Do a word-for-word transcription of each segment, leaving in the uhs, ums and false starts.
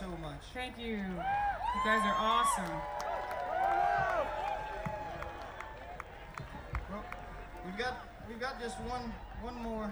so much. Thank you. You guys are awesome. Well, we've got we've got just one one more.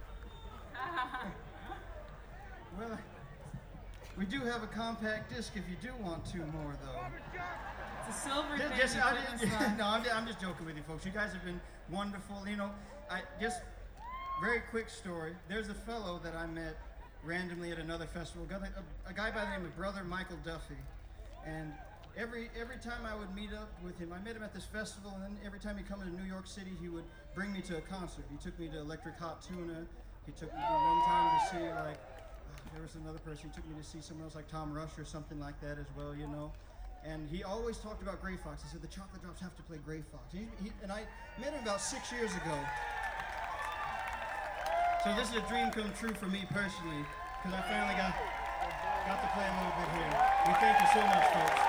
Well, we do have a compact disc if you do want two more, though. It's a silver Just, thing. just, you I, put in the just- slot. no, I'm, I'm just joking with you, folks. You guys have been wonderful. You know, I just very quick story. There's a fellow that I met randomly at another festival, a, a, a guy by the name of Brother Michael Duffy, and every every time I would meet up with him, I met him at this festival, and then every time he'd come into New York City, he would bring me to a concert. He took me to Electric Hot Tuna. He took me one time to see like uh, there was another person. He took me to see someone else like Tom Rush or something like that as well, you know. And he always talked about Gray Fox. He said the Chocolate Drops have to play Gray Fox. He, he, and I met him about six years ago. So this is a dream come true for me personally, because I finally got got to play a little bit here. We thank you so much, folks.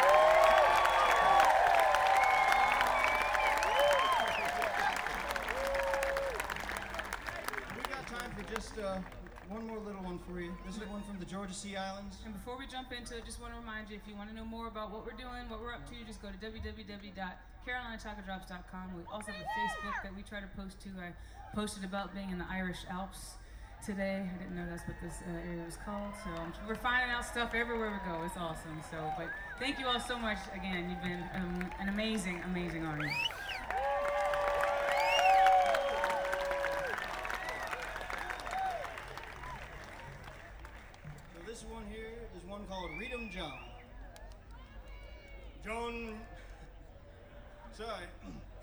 We got time for just uh, one more little one for you. This is one from the Georgia Sea Islands. And before we jump into it, just want to remind you, if you want to know more about what we're doing, what we're up to, just go to w w w dot carolina chocolate drops dot com. We also have a Facebook that we try to post to. I posted about being in the Irish Alps today. I didn't know that's what this uh, area was called. So um, we're finding out stuff everywhere we go. It's awesome. So, but thank you all so much again. You've been um, an amazing, amazing audience. So this one here is one called Read 'em John. John, sorry.